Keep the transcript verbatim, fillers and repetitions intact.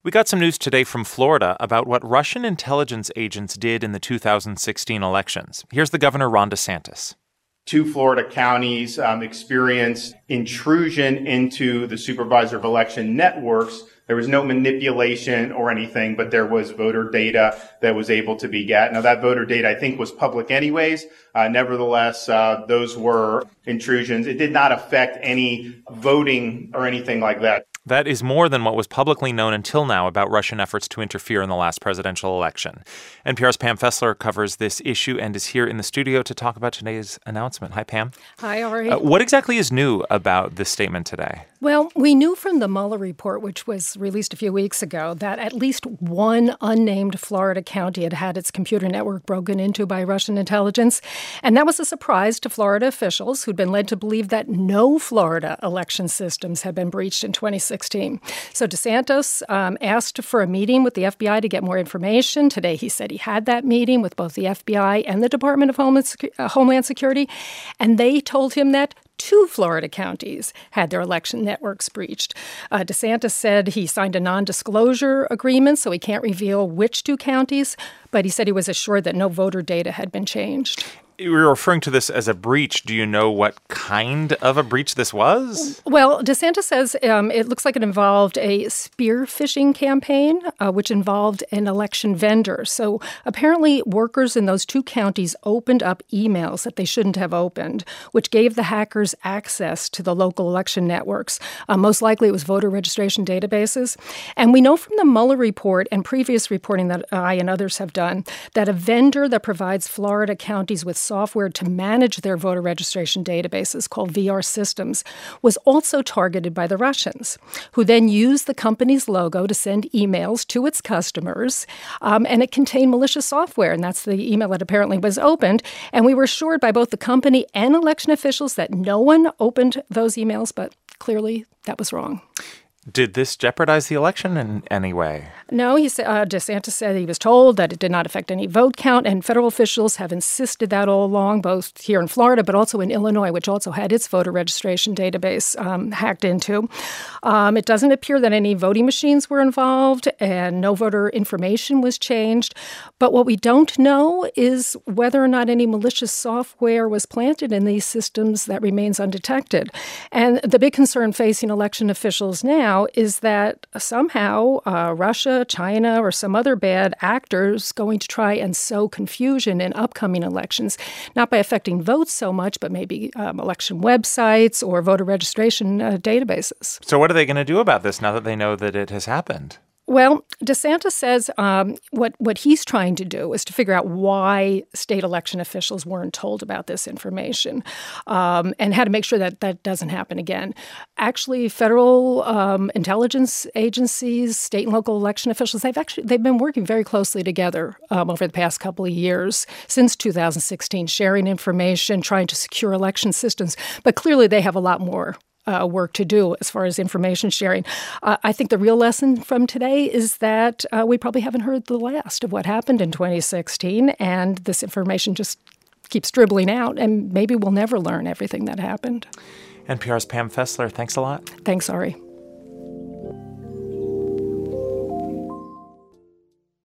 We got some news today from Florida about what Russian intelligence agents did in the two thousand sixteen elections. Here's the governor, Ron DeSantis. Two Florida counties um, experienced intrusion into the supervisor of election networks. There was no manipulation or anything, but there was voter data that was able to be gathered. Now, that voter data, I think, was public anyways. Uh, nevertheless, uh, those were intrusions. It did not affect any voting or anything like that. That is more than what was publicly known until now about Russian efforts to interfere in the last presidential election. N P R's Pam Fessler covers this issue and is here in the studio to talk about today's announcement. Hi, Pam. Hi, Ari. Uh, what exactly is new about this statement today? Well, we knew from the Mueller report, which was released a few weeks ago, that at least one unnamed Florida county had had its computer network broken into by Russian intelligence. And that was a surprise to Florida officials who'd been led to believe that no Florida election systems had been breached in twenty sixteen. So DeSantis um, asked for a meeting with the F B I to get more information. Today, he said he had that meeting with both the F B I and the Department of Homeland, Secu- uh, Homeland Security, and they told him that two Florida counties had their election networks breached. Uh, DeSantis said he signed a non-disclosure agreement, so he can't reveal which two counties, but he said he was assured that no voter data had been changed. You're referring to this as a breach. Do you know what kind of a breach this was? Well, DeSantis says um, it looks like it involved a spear phishing campaign, uh, which involved an election vendor. So apparently workers in those two counties opened up emails that they shouldn't have opened, which gave the hackers access to the local election networks. Uh, most likely it was voter registration databases. And we know from the Mueller report and previous reporting that I and others have done that a vendor that provides Florida counties with software to manage their voter registration databases called V R Systems was also targeted by the Russians, who then used the company's logo to send emails to its customers, um, and it contained malicious software, and that's the email that apparently was opened. And we were assured by both the company and election officials that no one opened those emails, but clearly that was wrong. Did this jeopardize the election in any way? No, he said, uh, DeSantis said he was told that it did not affect any vote count, and federal officials have insisted that all along, both here in Florida but also in Illinois, which also had its voter registration database um, hacked into. Um, it doesn't appear that any voting machines were involved and no voter information was changed. But what we don't know is whether or not any malicious software was planted in these systems that remains undetected. And the big concern facing election officials now is that somehow uh, Russia, China, or some other bad actors going to try and sow confusion in upcoming elections, not by affecting votes so much, but maybe um, election websites or voter registration uh, databases. So what are they going to do about this now that they know that it has happened? Well, DeSantis says um, what, what he's trying to do is to figure out why state election officials weren't told about this information um, and how to make sure that that doesn't happen again. Actually, federal um, intelligence agencies, state and local election officials, they've actually they've been working very closely together um, over the past couple of years, since two thousand sixteen, sharing information, trying to secure election systems. But clearly they have a lot more Uh, work to do as far as information sharing. Uh, I think the real lesson from today is that uh, we probably haven't heard the last of what happened in twenty sixteen, and this information just keeps dribbling out, and maybe we'll never learn everything that happened. N P R's Pam Fessler, thanks a lot. Thanks, Ari.